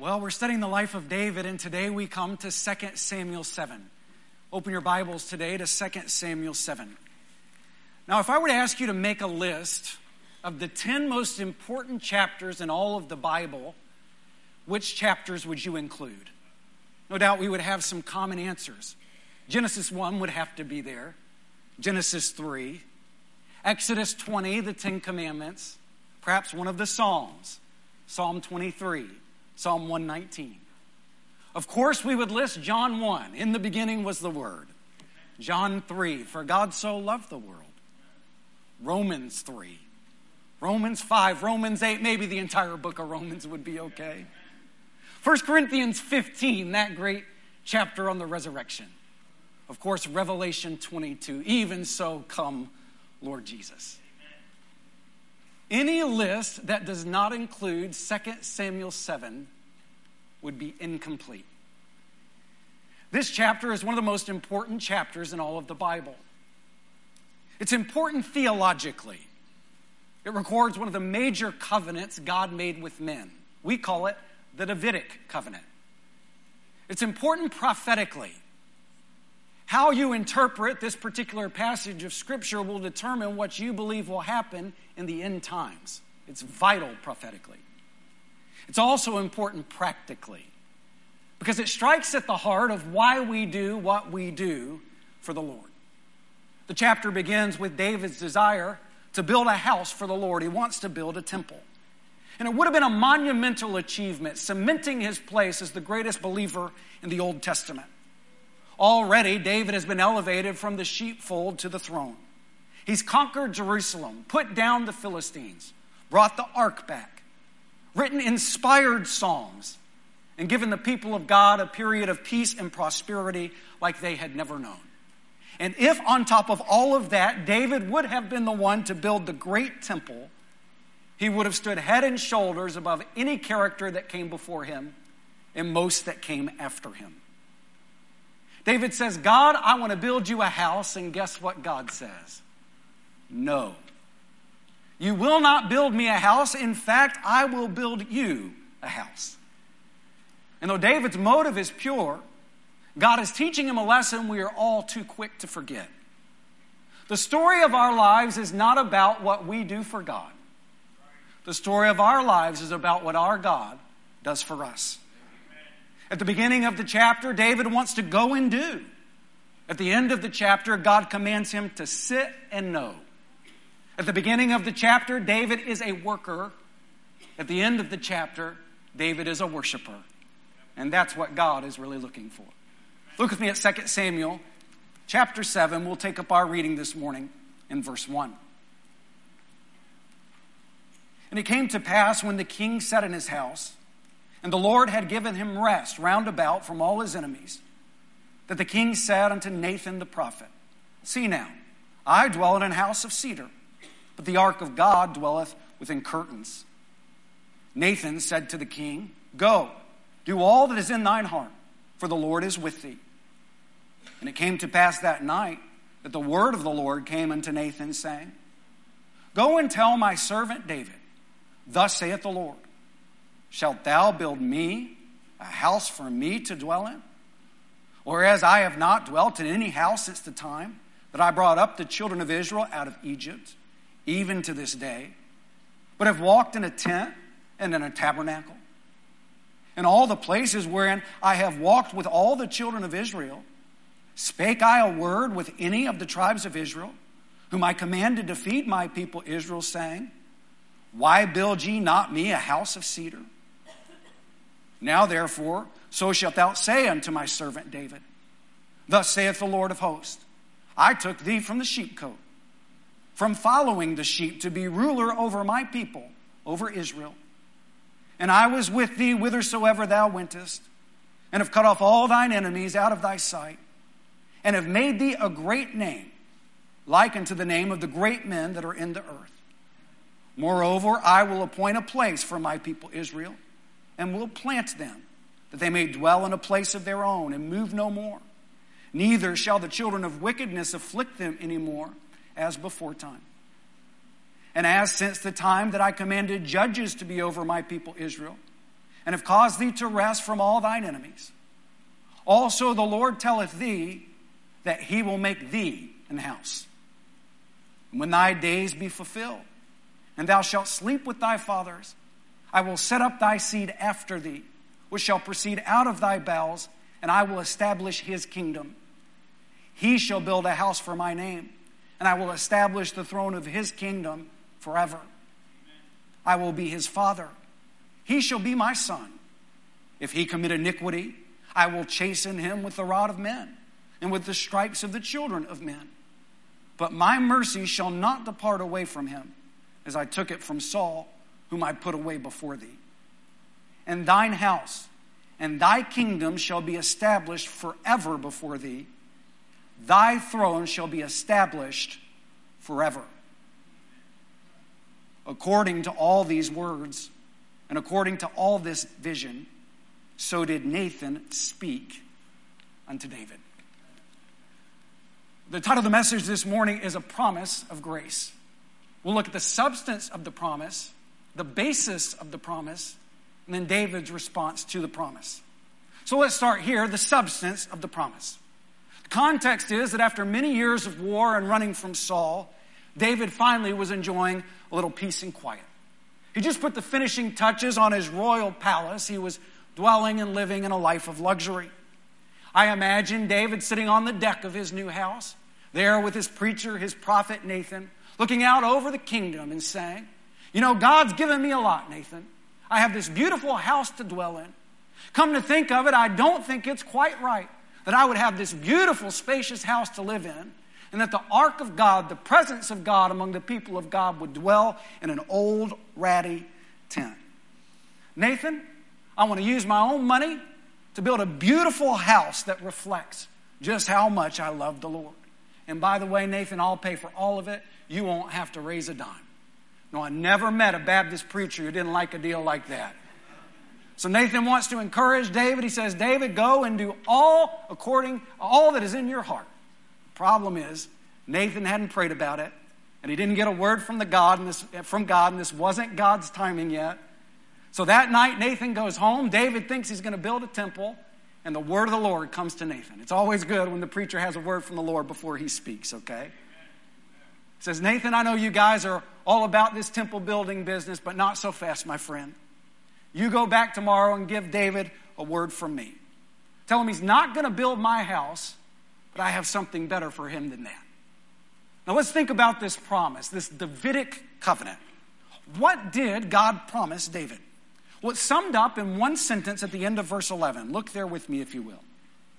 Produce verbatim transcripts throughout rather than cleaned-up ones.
Well, we're studying the life of David, and today we come to Second Samuel seven. Open your Bibles today to Second Samuel seven. Now, if I were to ask you to make a list of the ten most important chapters in all of the Bible, which chapters would you include? No doubt we would have some common answers. Genesis one would have to be there. Genesis three. Exodus twenty, the Ten Commandments. Perhaps one of the Psalms. Psalm twenty-three. Psalm one nineteen. Of course, we would list John one. In the beginning was the Word. John three. For God so loved the world. Romans three. Romans five. Romans eight. Maybe the entire book of Romans would be okay. First Corinthians fifteen. That great chapter on the resurrection. Of course, Revelation twenty-two. Even so, come, Lord Jesus. Any list that does not include Second Samuel seven would be incomplete. This chapter is one of the most important chapters in all of the Bible. It's important theologically. It records one of the major covenants God made with men. We call it the Davidic covenant. It's important prophetically. How you interpret this particular passage of Scripture will determine what you believe will happen in the end times. It's vital prophetically. It's also important practically because it strikes at the heart of why we do what we do for the Lord. The chapter begins with David's desire to build a house for the Lord. He wants to build a temple. And it would have been a monumental achievement, cementing his place as the greatest believer in the Old Testament. Already, David has been elevated from the sheepfold to the throne. He's conquered Jerusalem, put down the Philistines, brought the ark back, written inspired songs, and given the people of God a period of peace and prosperity like they had never known. And if on top of all of that, David would have been the one to build the great temple, he would have stood head and shoulders above any character that came before him and most that came after him. David says, God, I want to build you a house, and guess what God says? No. You will not build me a house. In fact, I will build you a house. And though David's motive is pure, God is teaching him a lesson we are all too quick to forget. The story of our lives is not about what we do for God. The story of our lives is about what our God does for us. At the beginning of the chapter, David wants to go and do. At the end of the chapter, God commands him to sit and know. At the beginning of the chapter, David is a worker. At the end of the chapter, David is a worshiper. And that's what God is really looking for. Look with me at Second Samuel chapter seven. We'll take up our reading this morning in verse one. And it came to pass when the king sat in his house, and the Lord had given him rest round about from all his enemies, that the king said unto Nathan the prophet, See now, I dwell in an house of cedar, but the ark of God dwelleth within curtains. Nathan said to the king, Go, do all that is in thine heart, for the Lord is with thee. And it came to pass that night that the word of the Lord came unto Nathan, saying, Go and tell my servant David, Thus saith the Lord, Shalt thou build me a house for me to dwell in? Whereas I have not dwelt in any house since the time that I brought up the children of Israel out of Egypt, even to this day, but have walked in a tent and in a tabernacle. In all the places wherein I have walked with all the children of Israel, spake I a word with any of the tribes of Israel, whom I commanded to feed my people Israel, saying, Why build ye not me a house of cedar? Now therefore, so shalt thou say unto my servant David, Thus saith the Lord of hosts, I took thee from the sheepcote, from following the sheep to be ruler over my people, over Israel. And I was with thee whithersoever thou wentest, and have cut off all thine enemies out of thy sight, and have made thee a great name, like unto the name of the great men that are in the earth. Moreover, I will appoint a place for my people Israel, and will plant them, that they may dwell in a place of their own, and move no more. Neither shall the children of wickedness afflict them any more, as before time. And as since the time that I commanded judges to be over my people Israel, and have caused thee to rest from all thine enemies. Also the Lord telleth thee that he will make thee an house. And when thy days be fulfilled, and thou shalt sleep with thy fathers, I will set up thy seed after thee, which shall proceed out of thy bowels, and I will establish his kingdom. He shall build a house for my name, and I will establish the throne of his kingdom forever. I will be his father. He shall be my son. If he commit iniquity, I will chasten him with the rod of men, and with the stripes of the children of men. But my mercy shall not depart away from him, as I took it from Saul, whom I put away before thee. And thine house and thy kingdom shall be established forever before thee. Thy throne shall be established forever. According to all these words, and according to all this vision, so did Nathan speak unto David. The title of the message this morning is A Promise of Grace. We'll look at the substance of the promise, the basis of the promise, and then David's response to the promise. So let's start here, the substance of the promise. The context is that after many years of war and running from Saul, David finally was enjoying a little peace and quiet. He just put the finishing touches on his royal palace. He was dwelling and living in a life of luxury. I imagine David sitting on the deck of his new house, there with his preacher, his prophet Nathan, looking out over the kingdom and saying, you know, God's given me a lot, Nathan. I have this beautiful house to dwell in. Come to think of it, I don't think it's quite right that I would have this beautiful, spacious house to live in, and that the ark of God, the presence of God among the people of God, would dwell in an old, ratty tent. Nathan, I want to use my own money to build a beautiful house that reflects just how much I love the Lord. And by the way, Nathan, I'll pay for all of it. You won't have to raise a dime. No, I never met a Baptist preacher who didn't like a deal like that. So Nathan wants to encourage David. He says, David, go and do all according, all that is in your heart. The problem is, Nathan hadn't prayed about it, and he didn't get a word from the God, and this, from God, and this wasn't God's timing yet. So that night, Nathan goes home. David thinks he's going to build a temple, and the word of the Lord comes to Nathan. It's always good when the preacher has a word from the Lord before he speaks, okay? He says, Nathan, I know you guys are all about this temple building business, but not so fast, my friend. You go back tomorrow and give David a word from me. Tell him he's not going to build my house, but I have something better for him than that. Now let's think about this promise, this Davidic covenant. What did God promise David? Well, it's summed up in one sentence at the end of verse eleven. Look there with me if you will.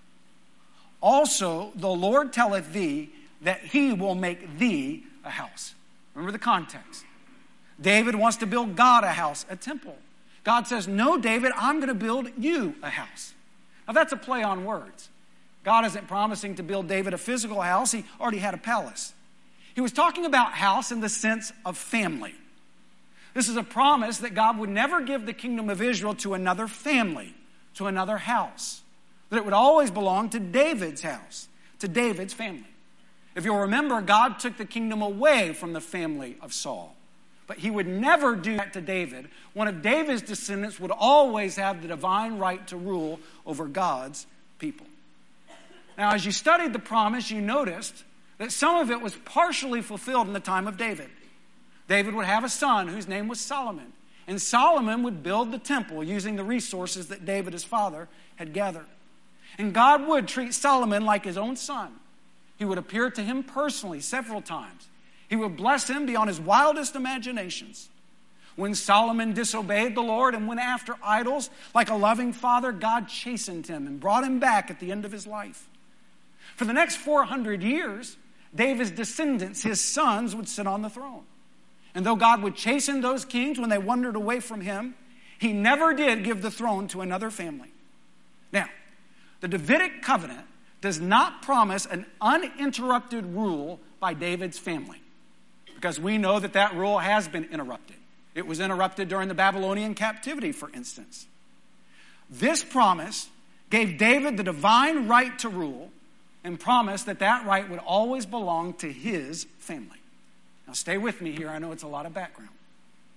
Also, the Lord telleth thee that he will make thee a house. Remember the context. David wants to build God a house, a temple. God says, no, David, I'm going to build you a house. Now that's a play on words. God isn't promising to build David a physical house. He already had a palace. He was talking about house in the sense of family. This is a promise that God would never give the kingdom of Israel to another family, to another house. That it would always belong to David's house, to David's family. If you'll remember, God took the kingdom away from the family of Saul. But he would never do that to David. One of David's descendants would always have the divine right to rule over God's people. Now, as you studied the promise, you noticed that some of it was partially fulfilled in the time of David. David would have a son whose name was Solomon. And Solomon would build the temple using the resources that David, his father, had gathered. And God would treat Solomon like his own son. He would appear to him personally several times. He would bless him beyond his wildest imaginations. When Solomon disobeyed the Lord and went after idols, like a loving father, God chastened him and brought him back at the end of his life. For the next four hundred years, David's descendants, his sons, would sit on the throne. And though God would chasten those kings when they wandered away from him, he never did give the throne to another family. Now, the Davidic covenant does not promise an uninterrupted rule by David's family, because we know that that rule has been interrupted. It was interrupted during the Babylonian captivity, for instance. This promise gave David the divine right to rule and promised that that right would always belong to his family. Now stay with me here. I know it's a lot of background.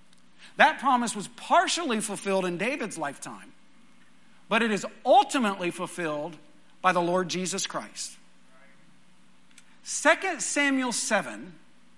That promise was partially fulfilled in David's lifetime, but it is ultimately fulfilled by the Lord Jesus Christ. Second Samuel seven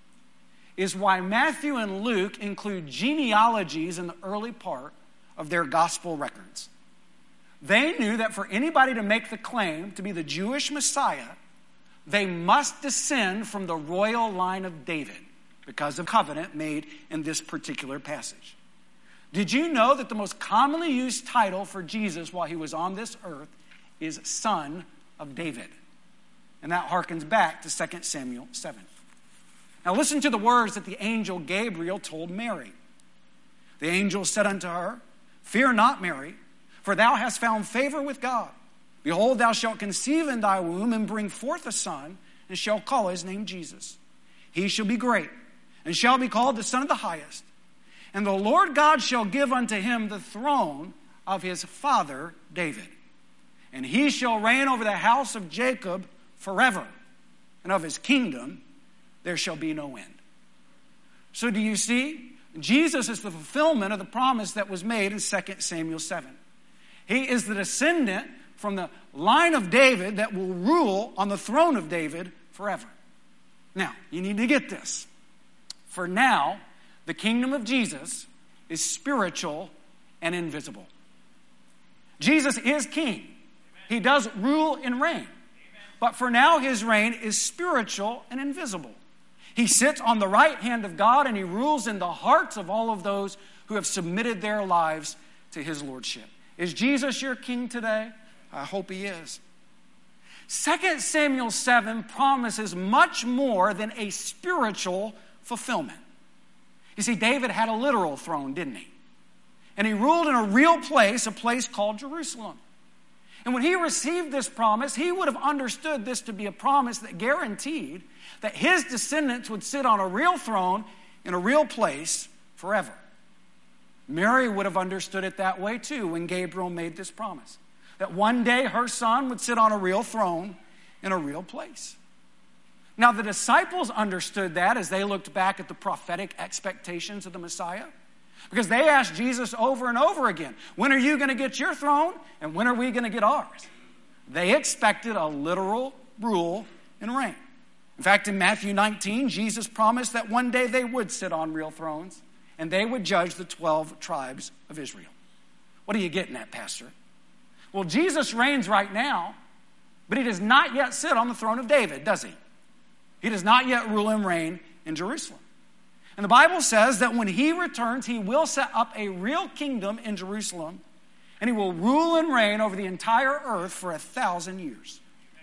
is why Matthew and Luke include genealogies in the early part of their gospel records. They knew that for anybody to make the claim to be the Jewish Messiah, they must descend from the royal line of David because of covenant made in this particular passage. Did you know that the most commonly used title for Jesus while he was on this earth is Son of David? And that harkens back to Second Samuel seven. Now listen to the words that the angel Gabriel told Mary. The angel said unto her, Fear not, Mary, for thou hast found favor with God. Behold, thou shalt conceive in thy womb and bring forth a son, and shalt call his name Jesus. He shall be great, and shall be called the Son of the Highest. And the Lord God shall give unto him the throne of his father David. And he shall reign over the house of Jacob forever, and of his kingdom there shall be no end. So do you see? Jesus is the fulfillment of the promise that was made in Second Samuel seven. He is the descendant from the line of David that will rule on the throne of David forever. Now, you need to get this. For now, the kingdom of Jesus is spiritual and invisible. Jesus is king. He does rule and reign. But for now, his reign is spiritual and invisible. He sits on the right hand of God, and he rules in the hearts of all of those who have submitted their lives to his lordship. Is Jesus your king today? I hope he is. Second Samuel seven promises much more than a spiritual fulfillment. You see, David had a literal throne, didn't he? And he ruled in a real place, a place called Jerusalem. And when he received this promise, he would have understood this to be a promise that guaranteed that his descendants would sit on a real throne in a real place forever. Mary would have understood it that way too when Gabriel made this promise. That one day her son would sit on a real throne in a real place. Now the disciples understood that as they looked back at the prophetic expectations of the Messiah. Because they asked Jesus over and over again, when are you going to get your throne and when are we going to get ours? They expected a literal rule and reign. In fact, in Matthew nineteen, Jesus promised that one day they would sit on real thrones and they would judge the twelve tribes of Israel. What are you getting at, Pastor? Well, Jesus reigns right now, but he does not yet sit on the throne of David, does he? He does not yet rule and reign in Jerusalem. And the Bible says that when he returns, he will set up a real kingdom in Jerusalem, and he will rule and reign over the entire earth for a thousand years.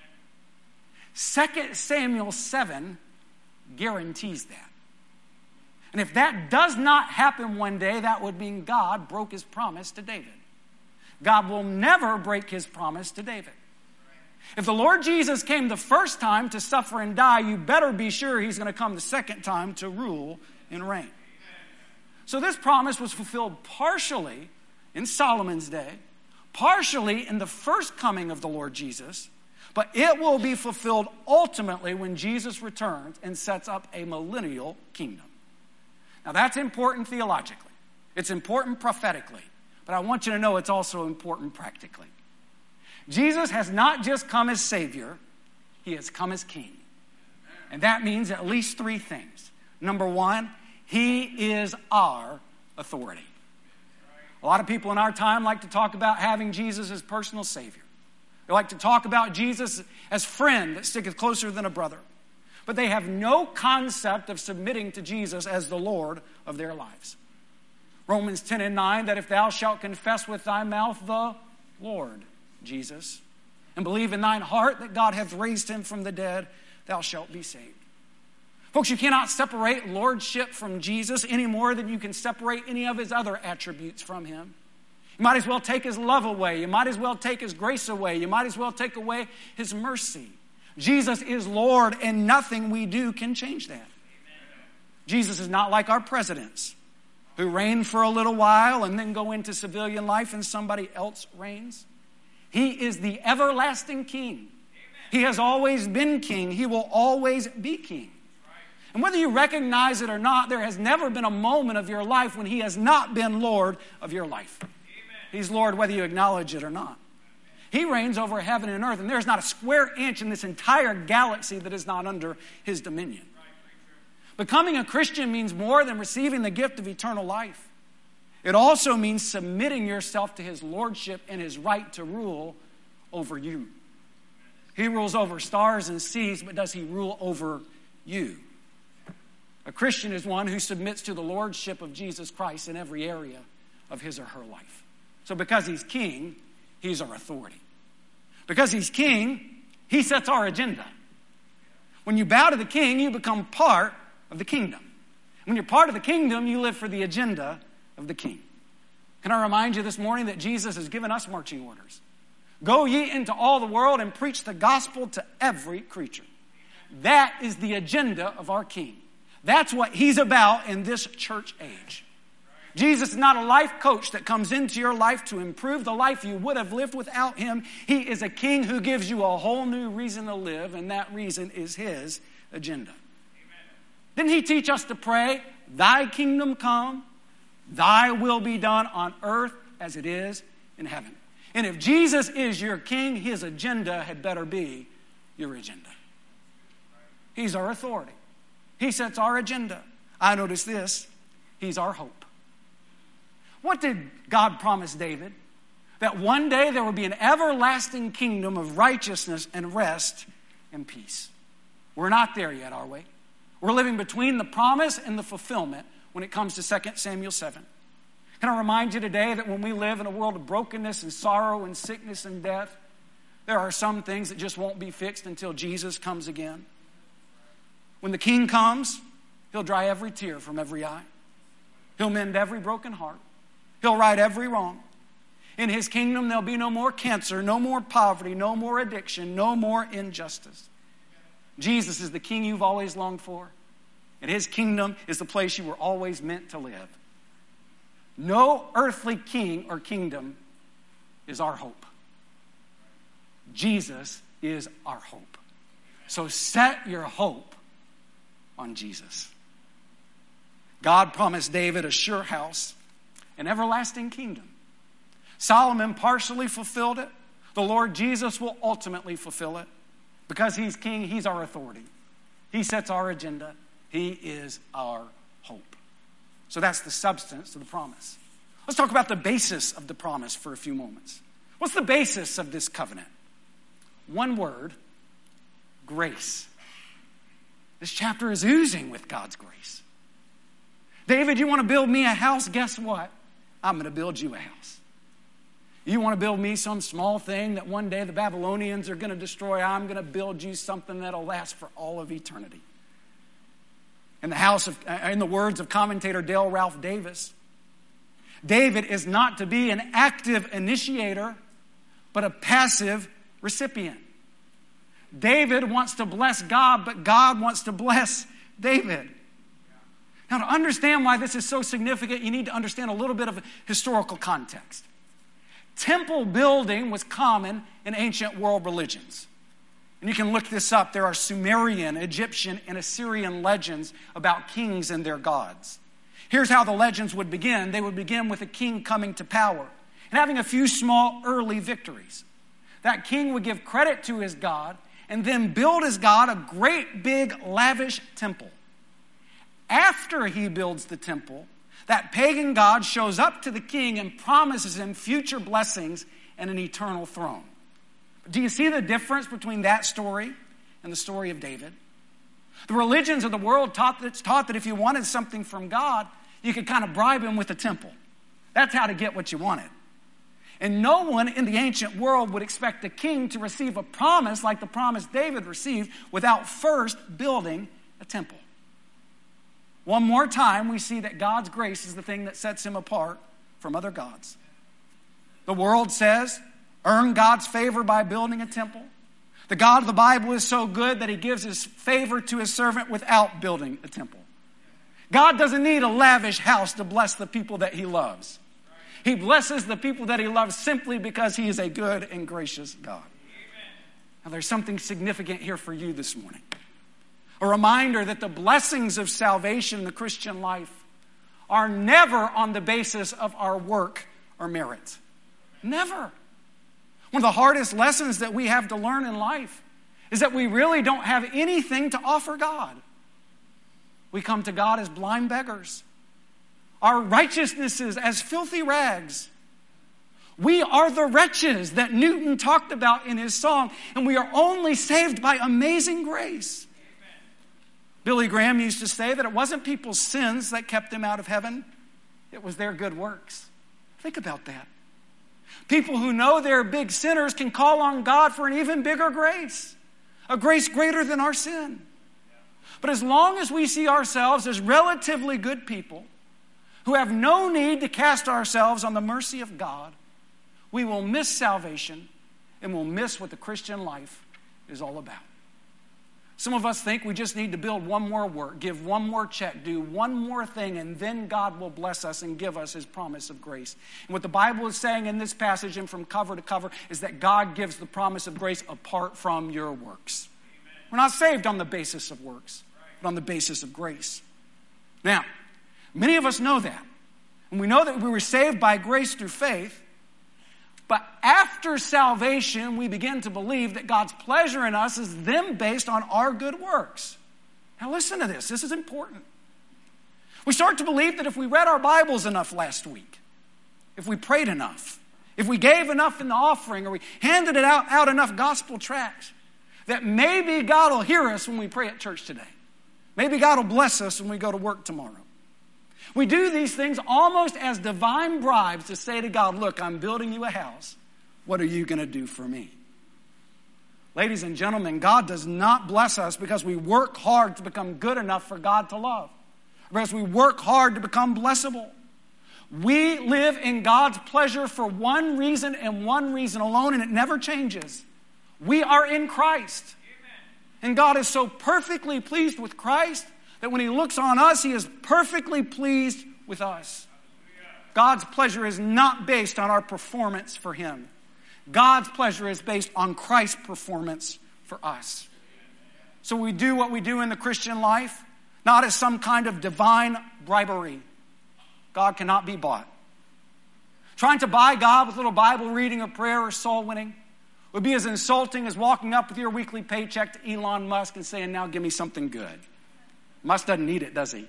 Second Samuel seven guarantees that. And if that does not happen one day, that would mean God broke his promise to David. God will never break his promise to David. If the Lord Jesus came the first time to suffer and die, you better be sure he's going to come the second time to rule and reign. So this promise was fulfilled partially in Solomon's day, partially in the first coming of the Lord Jesus, but it will be fulfilled ultimately when Jesus returns and sets up a millennial kingdom. Now that's important theologically. It's important prophetically. But I want you to know it's also important practically. Jesus has not just come as Savior, he has come as King. And that means at least three things. Number one, he is our authority. A lot of people in our time like to talk about having Jesus as personal Savior. They like to talk about Jesus as friend that sticketh closer than a brother. But they have no concept of submitting to Jesus as the Lord of their lives. Romans ten and nine, that if thou shalt confess with thy mouth the Lord Jesus, and believe in thine heart that God hath raised him from the dead, thou shalt be saved. Folks, you cannot separate lordship from Jesus any more than you can separate any of his other attributes from him. You might as well take his love away. You might as well take his grace away. You might as well take away his mercy. Jesus is Lord, and nothing we do can change that. Amen. Jesus is not like our presidents who reign for a little while and then go into civilian life and somebody else reigns. He is the everlasting King. Amen. He has always been King. He will always be King. Right. And whether you recognize it or not, there has never been a moment of your life when he has not been Lord of your life. Amen. He's Lord whether you acknowledge it or not. He reigns over heaven and earth, and there's not a square inch in this entire galaxy that is not under his dominion. Becoming a Christian means more than receiving the gift of eternal life. It also means submitting yourself to his lordship and his right to rule over you. He rules over stars and seas, but does he rule over you? A Christian is one who submits to the lordship of Jesus Christ in every area of his or her life. So because he's king, he's our authority. Because he's king, he sets our agenda. When you bow to the king, you become part of the kingdom. When you're part of the kingdom, you live for the agenda of the king. Can I remind you this morning that Jesus has given us marching orders? Go ye into all the world and preach the gospel to every creature. That is the agenda of our king. That's what he's about in this church age. Jesus is not a life coach that comes into your life to improve the life you would have lived without him. He is a king who gives you a whole new reason to live, and that reason is his agenda. Amen. Didn't he teach us to pray, thy kingdom come, thy will be done on earth as it is in heaven? And if Jesus is your king, his agenda had better be your agenda. He's our authority. He sets our agenda. I notice this, he's our hope. What did God promise David? That one day there would be an everlasting kingdom of righteousness and rest and peace. We're not there yet, are we? We're living between the promise and the fulfillment when it comes to Second Samuel seven. Can I remind you today that when we live in a world of brokenness and sorrow and sickness and death, there are some things that just won't be fixed until Jesus comes again. When the king comes, he'll dry every tear from every eye. He'll mend every broken heart. He'll right every wrong. In his kingdom, there'll be no more cancer, no more poverty, no more addiction, no more injustice. Jesus is the king you've always longed for, and his kingdom is the place you were always meant to live. No earthly king or kingdom is our hope. Jesus is our hope. So set your hope on Jesus. God promised David a sure house, an everlasting kingdom. Solomon partially fulfilled it. The Lord Jesus will ultimately fulfill it. Because he's king, he's our authority. He sets our agenda. He is our hope. So that's the substance of the promise. Let's talk about the basis of the promise for a few moments. What's the basis of this covenant? One word, grace. This chapter is oozing with God's grace. David, you want to build me a house? Guess what? I'm going to build you a house. You want to build me some small thing that one day the Babylonians are going to destroy? I'm going to build you something that'll last for all of eternity. In the house of, in the words of commentator Dale Ralph Davis, David is not to be an active initiator, but a passive recipient. David wants to bless God, but God wants to bless David. Now, to understand why this is so significant, you need to understand a little bit of historical context. Temple building was common in ancient world religions. And you can look this up. There are Sumerian, Egyptian, and Assyrian legends about kings and their gods. Here's how the legends would begin. They would begin with a king coming to power and having a few small early victories. That king would give credit to his god and then build his god a great big lavish temple. After he builds the temple, that pagan god shows up to the king and promises him future blessings and an eternal throne. Do you see the difference between that story and the story of David? The religions of the world taught that, taught that if you wanted something from God, you could kind of bribe him with a temple. That's how to get what you wanted. And no one in the ancient world would expect a king to receive a promise like the promise David received without first building a temple. One more time, we see that God's grace is the thing that sets him apart from other gods. The world says, earn God's favor by building a temple. The God of the Bible is so good that he gives his favor to his servant without building a temple. God doesn't need a lavish house to bless the people that he loves. He blesses the people that he loves simply because he is a good and gracious God. Now, there's something significant here for you this morning. A reminder that the blessings of salvation in the Christian life are never on the basis of our work or merit. Never. One of the hardest lessons that we have to learn in life is that we really don't have anything to offer God. We come to God as blind beggars. Our righteousnesses as filthy rags. We are the wretches that Newton talked about in his song, and we are only saved by amazing grace. Amen. Billy Graham used to say that it wasn't people's sins that kept them out of heaven, it was their good works. Think about that. People who know they're big sinners can call on God for an even bigger grace, a grace greater than our sin. But as long as we see ourselves as relatively good people who have no need to cast ourselves on the mercy of God, we will miss salvation and we'll miss what the Christian life is all about. Some of us think we just need to build one more work, give one more check, do one more thing, and then God will bless us and give us his promise of grace. And what the Bible is saying in this passage and from cover to cover is that God gives the promise of grace apart from your works. Amen. We're not saved on the basis of works, but on the basis of grace. Now, many of us know that. And we know that we were saved by grace through faith. But after salvation, we begin to believe that God's pleasure in us is then based on our good works. Now listen to this. This is important. We start to believe that if we read our Bibles enough last week, if we prayed enough, if we gave enough in the offering, or we handed it out, out enough gospel tracts, that maybe God will hear us when we pray at church today. Maybe God will bless us when we go to work tomorrow. We do these things almost as divine bribes to say to God, look, I'm building you a house. What are you going to do for me? Ladies and gentlemen, God does not bless us because we work hard to become good enough for God to love. Because we work hard to become blessable. We live in God's pleasure for one reason and one reason alone, and it never changes. We are in Christ. Amen. And God is so perfectly pleased with Christ that when he looks on us, he is perfectly pleased with us. God's pleasure is not based on our performance for him. God's pleasure is based on Christ's performance for us. So we do what we do in the Christian life, not as some kind of divine bribery. God cannot be bought. Trying to buy God with little Bible reading or prayer or soul winning would be as insulting as walking up with your weekly paycheck to Elon Musk and saying, now give me something good. Musk doesn't need it, does he?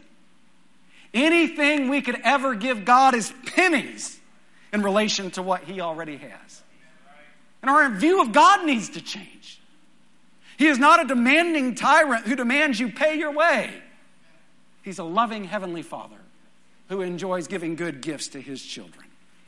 Anything we could ever give God is pennies in relation to what he already has. And our view of God needs to change. He is not a demanding tyrant who demands you pay your way. He's a loving heavenly Father who enjoys giving good gifts to his children.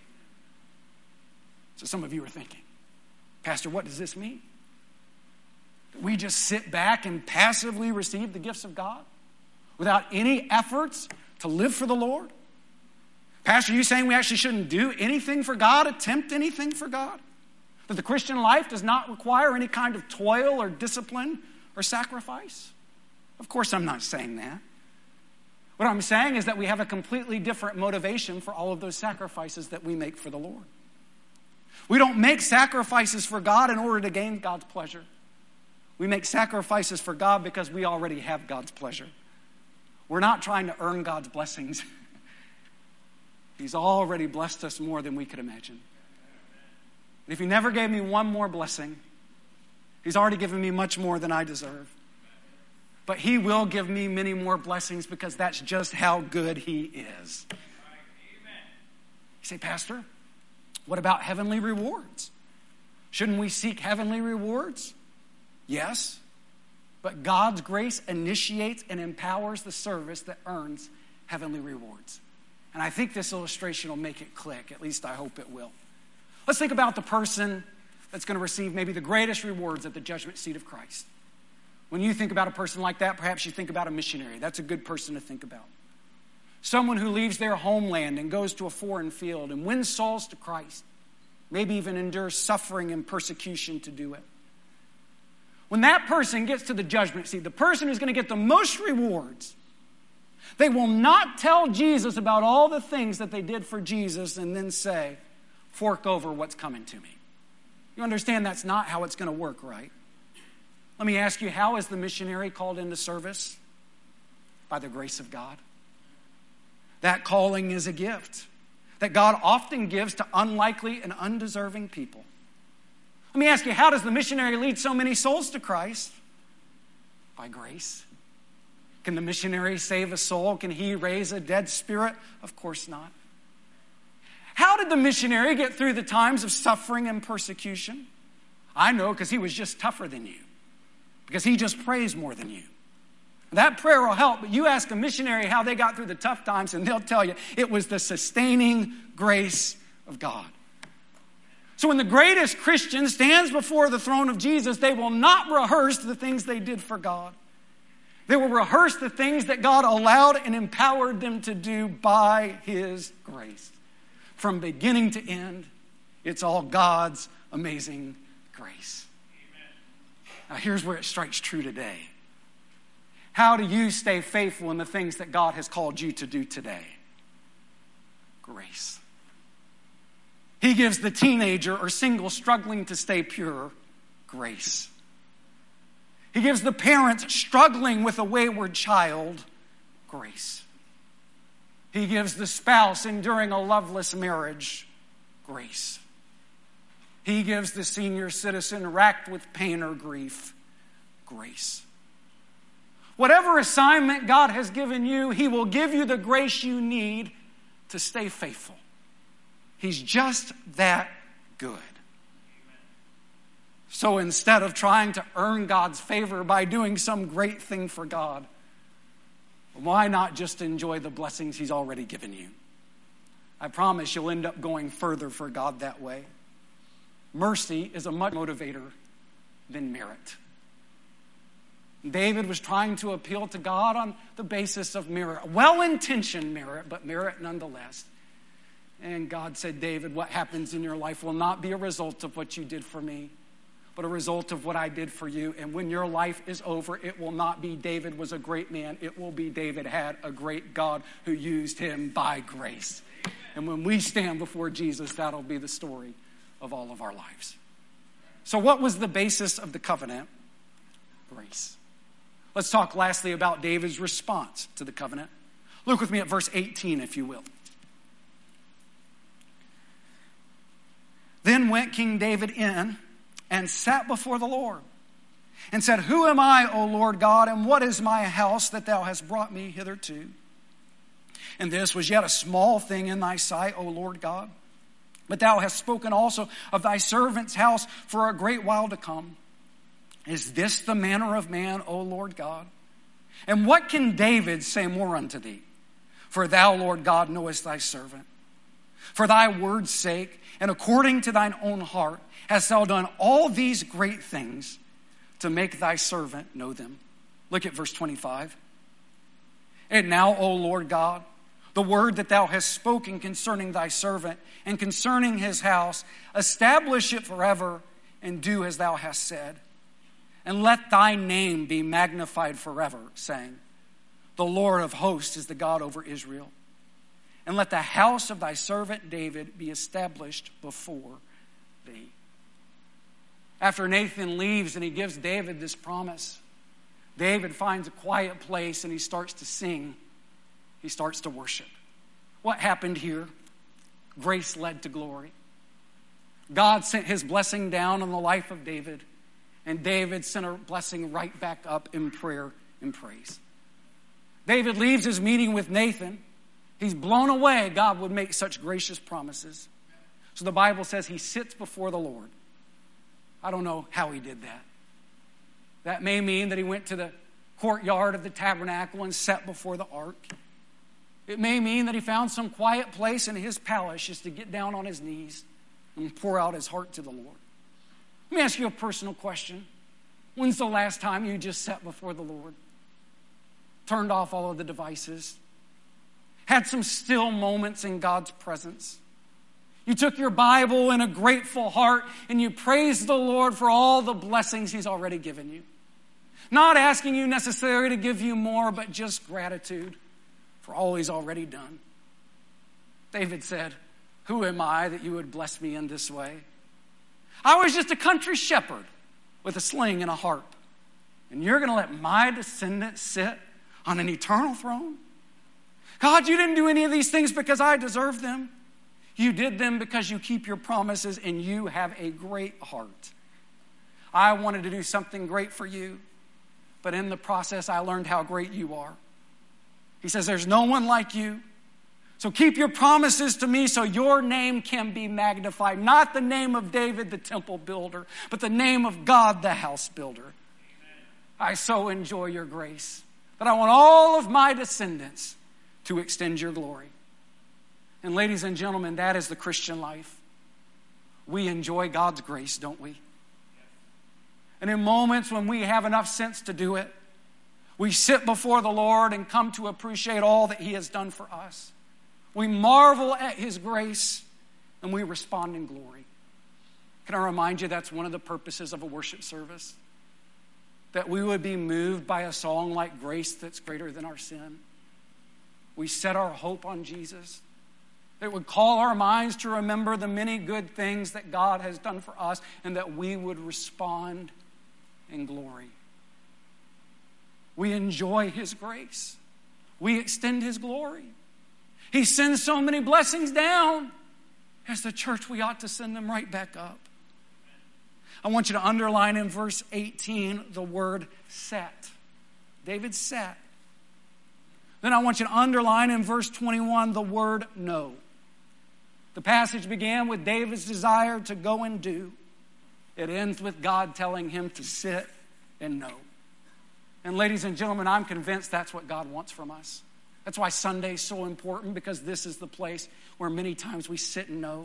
So some of you are thinking, Pastor, what does this mean? That we just sit back and passively receive the gifts of God without any efforts to live for the Lord? Pastor, are you saying we actually shouldn't do anything for God, attempt anything for God? That the Christian life does not require any kind of toil or discipline or sacrifice? Of course I'm not saying that. What I'm saying is that we have a completely different motivation for all of those sacrifices that we make for the Lord. We don't make sacrifices for God in order to gain God's pleasure. We make sacrifices for God because we already have God's pleasure. We're not trying to earn God's blessings. He's already blessed us more than we could imagine. And if he never gave me one more blessing, he's already given me much more than I deserve. But he will give me many more blessings because that's just how good he is. You say, Pastor, what about heavenly rewards? Shouldn't we seek heavenly rewards? Yes. But God's grace initiates and empowers the service that earns heavenly rewards. And I think this illustration will make it click. At least I hope it will. Let's think about the person that's going to receive maybe the greatest rewards at the judgment seat of Christ. When you think about a person like that, perhaps you think about a missionary. That's a good person to think about. Someone who leaves their homeland and goes to a foreign field and wins souls to Christ. Maybe even endures suffering and persecution to do it. When that person gets to the judgment seat, the person who's going to get the most rewards, they will not tell Jesus about all the things that they did for Jesus and then say, fork over what's coming to me. You understand that's not how it's going to work, right? Let me ask you, how is the missionary called into service? By the grace of God. That calling is a gift that God often gives to unlikely and undeserving people. Let me ask you, how does the missionary lead so many souls to Christ? By grace. Can the missionary save a soul? Can he raise a dead spirit? Of course not. How did the missionary get through the times of suffering and persecution? I know, because he was just tougher than you. Because he just prays more than you. That prayer will help, but you ask a missionary how they got through the tough times, and they'll tell you it was the sustaining grace of God. So when the greatest Christian stands before the throne of Jesus, they will not rehearse the things they did for God. They will rehearse the things that God allowed and empowered them to do by His grace. From beginning to end, it's all God's amazing grace. Now here's where it strikes true today. How do you stay faithful in the things that God has called you to do today? Grace. He gives the teenager or single struggling to stay pure grace. He gives the parent struggling with a wayward child grace. He gives the spouse enduring a loveless marriage grace. He gives the senior citizen racked with pain or grief grace. Whatever assignment God has given you, He will give you the grace you need to stay faithful. He's just that good. So instead of trying to earn God's favor by doing some great thing for God, why not just enjoy the blessings He's already given you? I promise you'll end up going further for God that way. Mercy is a much motivator than merit. David was trying to appeal to God on the basis of merit. Well-intentioned merit, but merit nonetheless. And God said, David, what happens in your life will not be a result of what you did for me, but a result of what I did for you. And when your life is over, it will not be David was a great man. It will be David had a great God who used him by grace. And when we stand before Jesus, that'll be the story of all of our lives. So what was the basis of the covenant? Grace. Let's talk lastly about David's response to the covenant. Look with me at verse eighteen, if you will. Then went King David in and sat before the Lord and said, Who am I, O Lord God, and what is my house that thou hast brought me hitherto? And this was yet a small thing in thy sight, O Lord God. But thou hast spoken also of thy servant's house for a great while to come. Is this the manner of man, O Lord God? And what can David say more unto thee? For thou, Lord God, knowest thy servant. For thy word's sake, and according to thine own heart, hast thou done all these great things to make thy servant know them. Look at verse twenty-five. And now, O Lord God, the word that thou hast spoken concerning thy servant and concerning his house, establish it forever and do as thou hast said. And let thy name be magnified forever, saying, The Lord of hosts is the God over Israel. And let the house of thy servant David be established before thee. After Nathan leaves and he gives David this promise, David finds a quiet place and he starts to sing. He starts to worship. What happened here? Grace led to glory. God sent His blessing down on the life of David, and David sent a blessing right back up in prayer and praise. David leaves his meeting with Nathan. He's blown away God would make such gracious promises. So the Bible says he sits before the Lord. I don't know how he did that. That may mean that he went to the courtyard of the tabernacle and sat before the ark. It may mean that he found some quiet place in his palace just to get down on his knees and pour out his heart to the Lord. Let me ask you a personal question. When's the last time you just sat before the Lord? Turned off all of the devices? Had some still moments in God's presence? You took your Bible in a grateful heart and you praised the Lord for all the blessings He's already given you. Not asking you necessarily to give you more, but just gratitude for all He's already done. David said, Who am I that you would bless me in this way? I was just a country shepherd with a sling and a harp. And you're going to let my descendants sit on an eternal throne? God, you didn't do any of these things because I deserve them. You did them because you keep your promises and you have a great heart. I wanted to do something great for you, but in the process, I learned how great you are. He says, there's no one like you. So keep your promises to me so your name can be magnified. Not the name of David, the temple builder, but the name of God, the house builder. Amen. I so enjoy your grace that I want all of my descendants to extend your glory. And ladies and gentlemen, that is the Christian life. We enjoy God's grace, don't we? And in moments when we have enough sense to do it, we sit before the Lord and come to appreciate all that He has done for us. We marvel at His grace and we respond in glory. Can I remind you that's one of the purposes of a worship service? That we would be moved by a song like Grace That's Greater Than Our Sin. We set our hope on Jesus. It would call our minds to remember the many good things that God has done for us and that we would respond in glory. We enjoy His grace. We extend His glory. He sends so many blessings down. As the church, we ought to send them right back up. I want you to underline in verse eighteen the word set. David set. Then I want you to underline in verse twenty-one the word no. The passage began with David's desire to go and do. It ends with God telling him to sit and know. And ladies and gentlemen, I'm convinced that's what God wants from us. That's why Sunday is so important, because this is the place where many times we sit and know.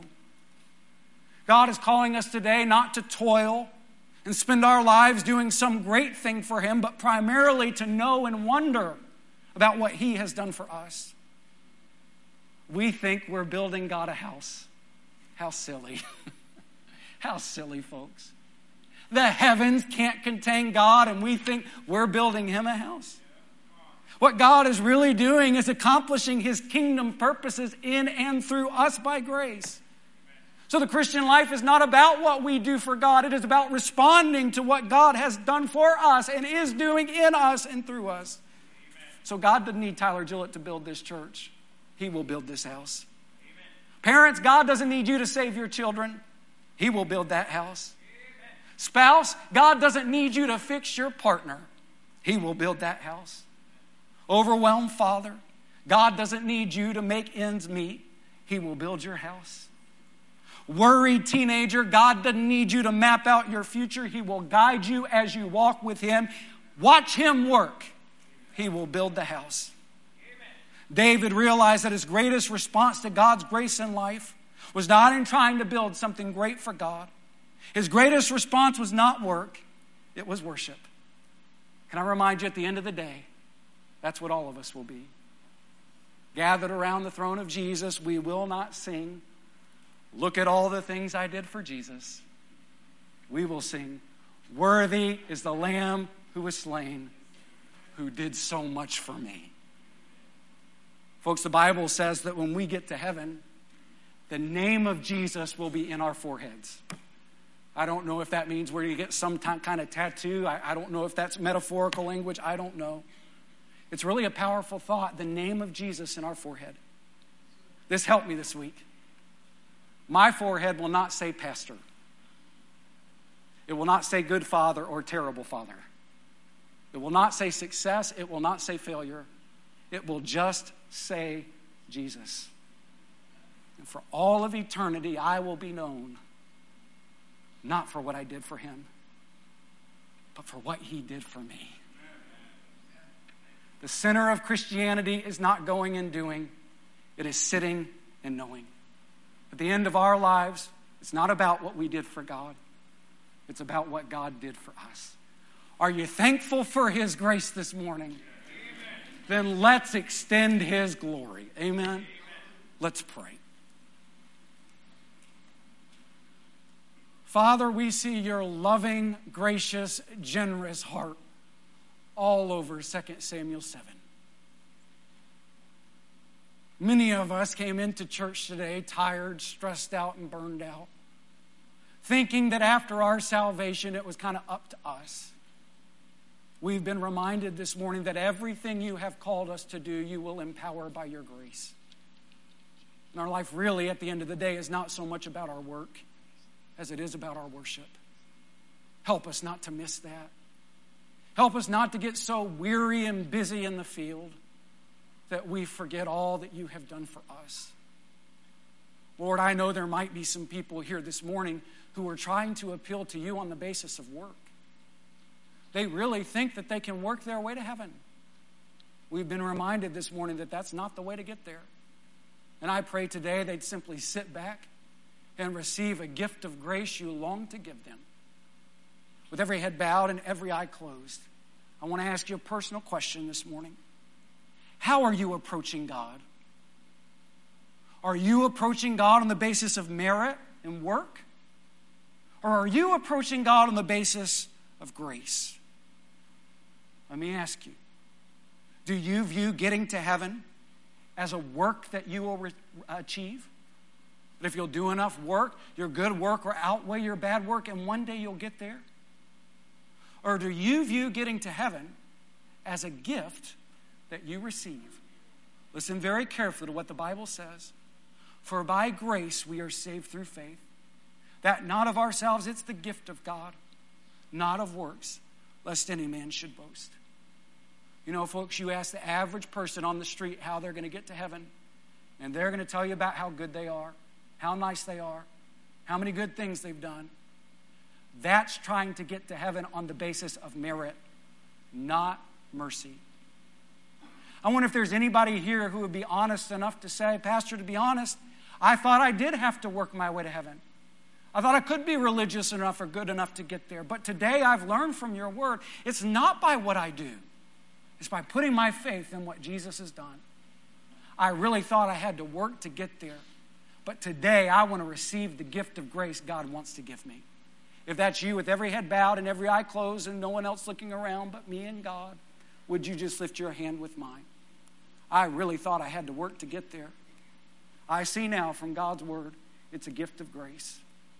God is calling us today not to toil and spend our lives doing some great thing for Him, but primarily to know and wonder about what He has done for us. We think we're building God a house. How silly. How silly, folks. The heavens can't contain God, and we think we're building Him a house. What God is really doing is accomplishing His kingdom purposes in and through us by grace. So the Christian life is not about what we do for God. It is about responding to what God has done for us and is doing in us and through us. So God doesn't need Tyler Gillett to build this church. He will build this house. Amen. Parents, God doesn't need you to save your children. He will build that house. Amen. Spouse, God doesn't need you to fix your partner. He will build that house. Overwhelmed father, God doesn't need you to make ends meet. He will build your house. Worried teenager, God doesn't need you to map out your future. He will guide you as you walk with Him. Watch Him work. He will build the house. David realized that his greatest response to God's grace in life was not in trying to build something great for God. His greatest response was not work, it was worship. Can I remind you, at the end of the day, that's what all of us will be. Gathered around the throne of Jesus, we will not sing, "Look at all the things I did for Jesus." We will sing, "Worthy is the Lamb who was slain, who did so much for me." Folks, the Bible says that when we get to heaven, the name of Jesus will be in our foreheads. I don't know if that means we're going to get some t- kind of tattoo. I, I don't know if that's metaphorical language. I don't know. It's really a powerful thought, the name of Jesus in our forehead. This helped me this week. My forehead will not say pastor. It will not say good father or terrible father. It will not say success. It will not say failure. It will just say Jesus. And for all of eternity, I will be known not for what I did for Him, but for what He did for me. The center of Christianity is not going and doing. It is sitting and knowing. At the end of our lives, it's not about what we did for God. It's about what God did for us. Are you thankful for His grace this morning? Amen. Then let's extend His glory. Amen? Amen. Let's pray. Father, we see your loving, gracious, generous heart all over Second Samuel seven. Many of us came into church today tired, stressed out, and burned out, thinking that after our salvation it was kind of up to us. We've been reminded this morning that everything you have called us to do, you will empower by your grace. And our life really, at the end of the day, is not so much about our work as it is about our worship. Help us not to miss that. Help us not to get so weary and busy in the field that we forget all that you have done for us. Lord, I know there might be some people here this morning who are trying to appeal to you on the basis of work. They really think that they can work their way to heaven. We've been reminded this morning that that's not the way to get there. And I pray today they'd simply sit back and receive a gift of grace you long to give them. With every head bowed and every eye closed, I want to ask you a personal question this morning. How are you approaching God? Are you approaching God on the basis of merit and work? Or are you approaching God on the basis of grace? Let me ask you, do you view getting to heaven as a work that you will re- achieve? That if you'll do enough work, your good work will outweigh your bad work, and one day you'll get there? Or do you view getting to heaven as a gift that you receive? Listen very carefully to what the Bible says. For by grace we are saved through faith, that not of ourselves, it's the gift of God, not of works, lest any man should boast. You know, folks, you ask the average person on the street how they're going to get to heaven, and they're going to tell you about how good they are, how nice they are, how many good things they've done. That's trying to get to heaven on the basis of merit, not mercy. I wonder if there's anybody here who would be honest enough to say, Pastor, to be honest, I thought I did have to work my way to heaven. I thought I could be religious enough or good enough to get there. But today I've learned from your word, it's not by what I do. It's by putting my faith in what Jesus has done. I really thought I had to work to get there. But today I want to receive the gift of grace God wants to give me. If that's you, with every head bowed and every eye closed and no one else looking around but me and God, would you just lift your hand with mine? I really thought I had to work to get there. I see now from God's word, it's a gift of grace.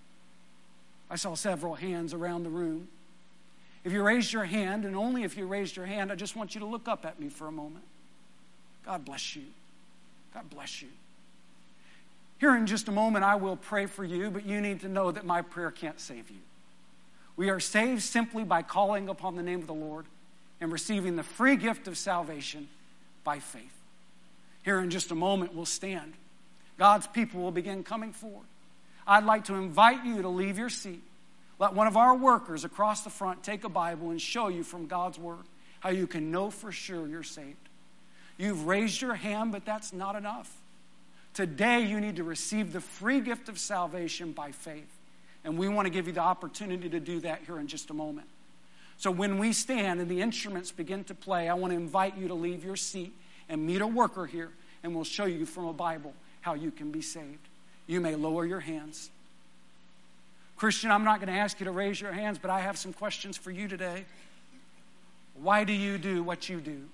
I saw several hands around the room. If you raised your hand, and only if you raised your hand, I just want you to look up at me for a moment. God bless you. God bless you. Here in just a moment, I will pray for you, but you need to know that my prayer can't save you. We are saved simply by calling upon the name of the Lord and receiving the free gift of salvation by faith. Here in just a moment, we'll stand. God's people will begin coming forward. I'd like to invite you to leave your seat. Let one of our workers across the front take a Bible and show you from God's word how you can know for sure you're saved. You've raised your hand, but that's not enough. Today, you need to receive the free gift of salvation by faith. And we want to give you the opportunity to do that here in just a moment. So when we stand and the instruments begin to play, I want to invite you to leave your seat and meet a worker here, and we'll show you from a Bible how you can be saved. You may lower your hands. Christian, I'm not going to ask you to raise your hands, but I have some questions for you today. Why do you do what you do?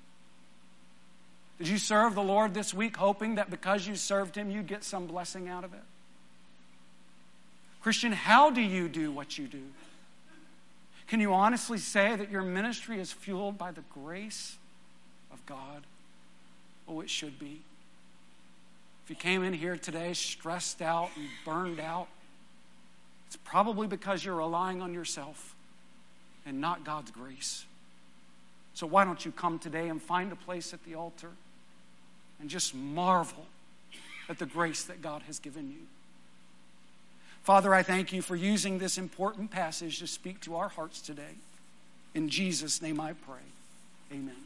Did you serve the Lord this week hoping that because you served him, you'd get some blessing out of it? Christian, how do you do what you do? Can you honestly say that your ministry is fueled by the grace of God? Oh, it should be. If you came in here today stressed out and burned out, it's probably because you're relying on yourself and not God's grace. So why don't you come today and find a place at the altar and just marvel at the grace that God has given you. Father, I thank you for using this important passage to speak to our hearts today. In Jesus' name I pray. Amen.